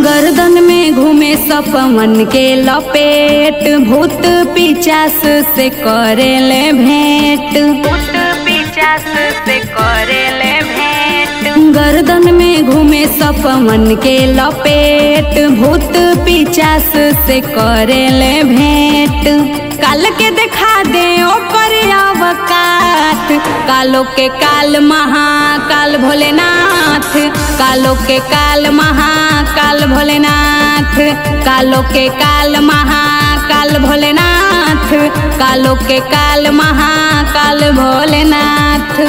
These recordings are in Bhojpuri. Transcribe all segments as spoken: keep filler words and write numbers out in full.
गर्दन में घूमे सपवन के लपेट, भूत पिचास से करेले भेंट, भूत पिचास से करेले भेंट। गर्दन में घूमे सपवन के लपेट, भूत पिचास से करेले भेंट। काल के देखा दे ओकर अवकात, कालो के काल महाकाल भोलेनाथ, कालो के काल महाकाल भोलेनाथ, कालो के काल महाकाल भोलेनाथ, कालो के काल महाकाल भोलेनाथ।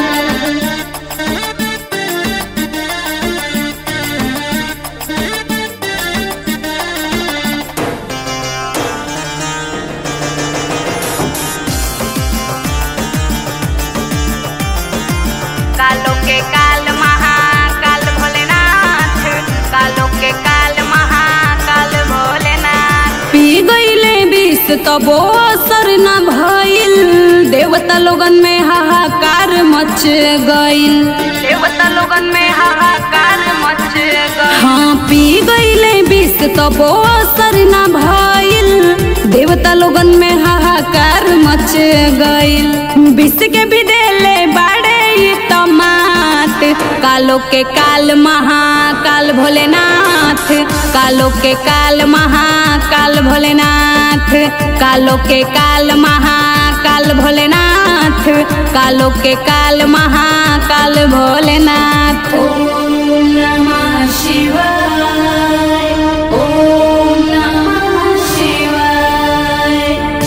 कालो के काल महाकाल भोलेनाथ, कालो के काल महाकाल भोलेनाथ। पी गईले विष तबो असर न भइल, देवता लोगन में हाहाकार मच गइल, देवता लोगन में हाहाकार मच गइल। हाँ पी गईले विष तबो असर न भइल, देवता लोगन में हाहाकार मच गइल। विष के भी देले बाड़े तमात, कालो के काल महाकाल भोलेनाथ, कालो के काल महाकाल भोलेनाथ, कालो के काल महाकाल भोलेनाथ, कालो के काल महाकाल भोलेनाथ। ओम नमः शिवाय, ओम नमः शिवाय।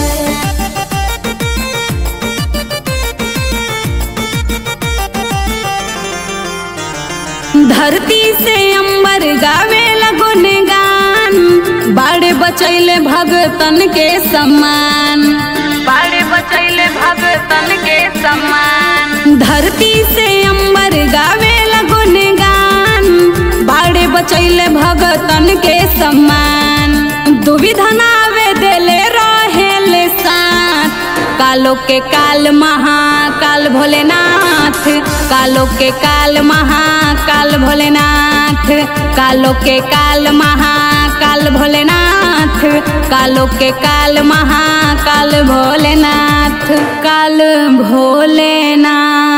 धरती से अंबर गावे लगुन गान, बाड़े बचैले भगतन के सम्मान, बाड़े बचैले भगतन के सम्मान। धरती से अंबर गावे लगुन गान, बाड़े बचैले भगतन के सम्मान। दुविधा नावे देले रहेले साथ, कालो के काल महाकाल भोलेनाथ, कालो के काल महाकाल भोलेनाथ, कालो के काल महाकाल भोलेनाथ, कालो के काल महाकाल भोलेनाथ, काल भोलेनाथ।